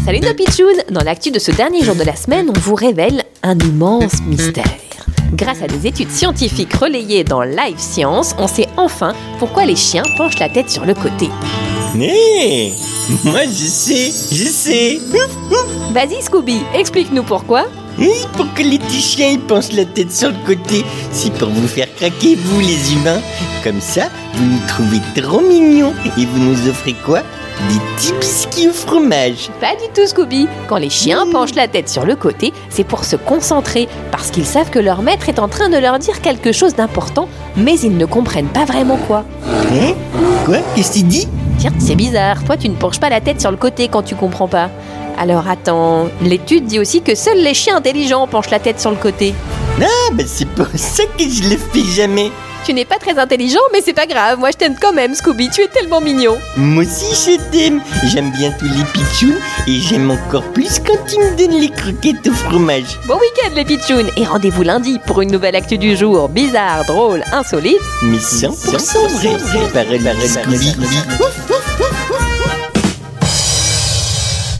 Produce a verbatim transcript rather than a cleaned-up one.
Salut nos pitchouns! Dans l'actu de ce dernier jour de la semaine, on vous révèle un immense mystère. Grâce à des études scientifiques relayées dans Live Science, on sait enfin pourquoi les chiens penchent la tête sur le côté. Hé, moi je sais, je sais. Vas-y Scooby, explique-nous pourquoi. Oui, pour que les petits chiens ils penchent la tête sur le côté, c'est pour vous faire craquer vous les humains. Comme ça, vous nous trouvez trop mignons et vous nous offrez quoi? Des petits biscuits au fromage. Pas du tout Scooby. Quand les chiens mmh. penchent la tête sur le côté, c'est pour se concentrer, parce qu'ils savent que leur maître est en train de leur dire quelque chose d'important, mais ils ne comprennent pas vraiment quoi. Hein? Quoi? Qu'est-ce qu'il dit? Tiens, c'est bizarre, toi tu ne penches pas la tête sur le côté quand tu comprends pas. Alors attends, l'étude dit aussi que seuls les chiens intelligents penchent la tête sur le côté. Ah, bah c'est pour ça que je le fais jamais. Tu n'es pas très intelligent, mais c'est pas grave, moi je t'aime quand même Scooby, tu es tellement mignon. Moi aussi je t'aime, j'aime bien tous les pitchouns et j'aime encore plus quand tu me donnes les croquettes au fromage. Bon week-end les pitchouns, et rendez-vous lundi pour une nouvelle actu du jour, bizarre, drôle, insolite, mais cent pour cent vrai, par Scooby.